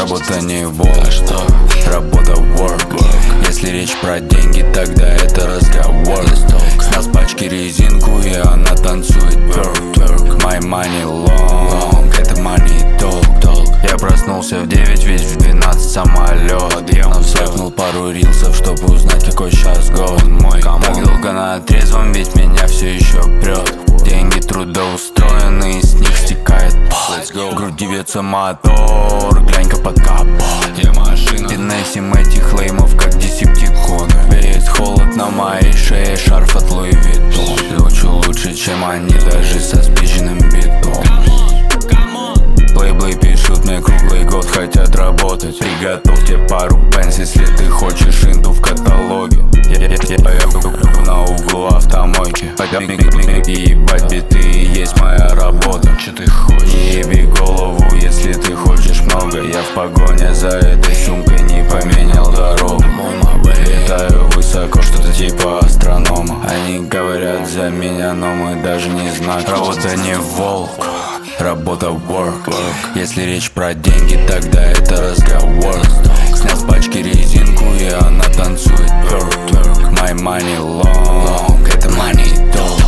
Работа не волк, что? Работа work. Если речь про деньги, тогда это разговор. С нас пачки резинку, и она танцует twerk. My money long, это money talk. Я проснулся в 9, ведь в 12 самолет. Навсякнул пару рилсов, чтобы узнать, какой сейчас год мой. Так долго на трезвом, ведь меня все еще прет. Деньги трудоустроены, с них стекает пот. В груди бьется мотор, глянь-ка под капот. Где машина? Финесим этих леймов, как десептиконы. Веет холод на моей шее, шарф от Луи Виттон. Звучу лучше, чем они, даже со спиченным битом. Лейблы пишут мне круглый год, хотят работать. Приготовьте пару пенс, если ты хочешь инду в каталоге. Я на углу автомойки. И ебать биты, есть моя работа. Че ты хочешь? Не еби голову, если ты хочешь много. Я в погоне за этой сумкой не поменял дорогу. Летаю высоко, что-то типа астронома. Они говорят за меня, но мы даже не знаем. Работа не волк, работа work. Если речь про деньги, тогда это разговор. Снял с пачки резинку, и она танцует twerk. My money long, это money talk.